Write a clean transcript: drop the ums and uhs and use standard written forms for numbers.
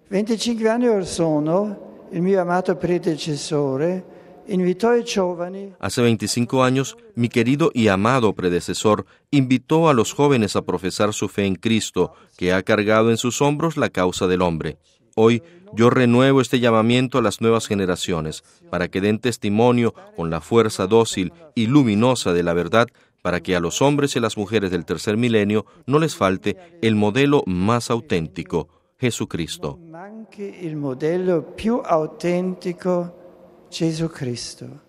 25 anni or sono, il mio amato predecessore invitó ai giovani. Hace 25 años, mi querido y amado predecesor invitó a los jóvenes a profesar su fe en Cristo, que ha cargado en sus hombros la causa del hombre. Hoy, yo renuevo este llamamiento a las nuevas generaciones, para que den testimonio con la fuerza dócil y luminosa de la verdad, para que a los hombres y a las mujeres del tercer milenio no les falte el modelo más auténtico, Jesucristo. Manchi il modello più autentico, Gesù Cristo.